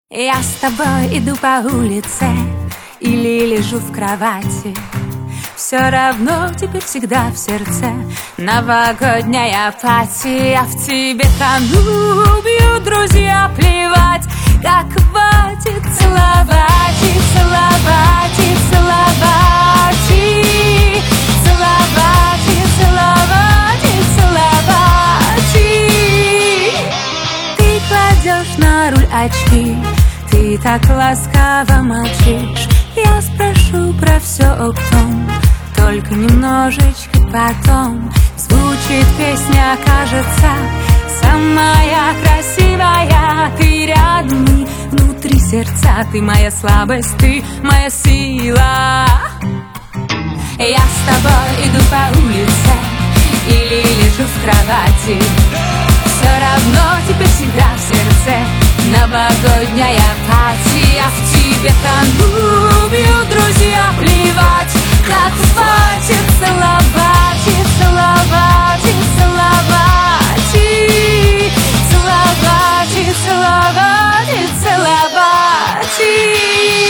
Я с тобой иду по улице или лежу в кровати, все равно теперь всегда в сердце новогодняя апатия. Я в тебе тону, бьют друзья, плевать, как хватит целовать и целовать и целовать и целовать и целовать и целовать и... Ты кладешь на руль очки, ты так ласково молчишь. Я спрошу про все оптом, только немножечко потом. Звучит песня, кажется, самая красивая. Ты рядом и внутри сердца, ты моя слабость, ты моя сила. Я с тобой иду по улице или лежу в кровати, все равно теперь всегда в сердце новогодняя апатия. Я в тебе тону, бьют друзья, плевать, как хватит целовать и целовать и целовать и целовать и целовать и целовать и...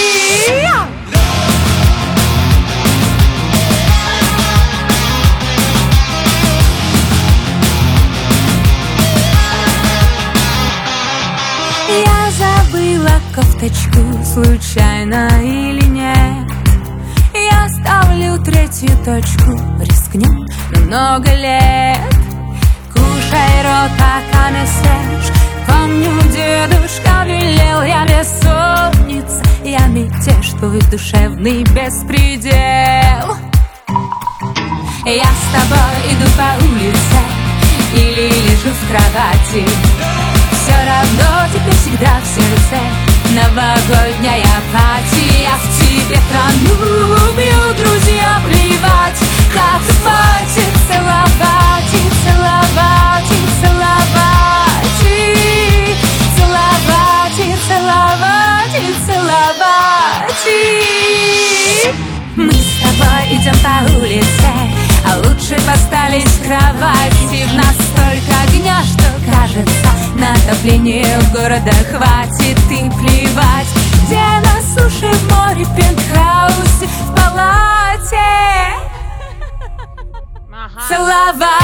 Я забыла кофточку, случайно или нет. Я ставлю третью точку, рискнем на много лет. Кушай рот, пока не съешь. Помню, дедушка велел, я бессонница, я мятеж, твой душевный беспредел. Я с тобой иду по улице или лежу в кровати, все равно теперь всегда в сердце новогодняя апатия. Я в тебе тону, бьют друзья, плевать, как хватит целовать и целовать и целовать и целовать и целовать и целовать и... Мы с тобой идем по улице, а лучше остались в кровати. В нас столько огня, что кажется, на отопление города хватит. И плевать, где на суше, в море, в пентхаусе, в палате. Целовать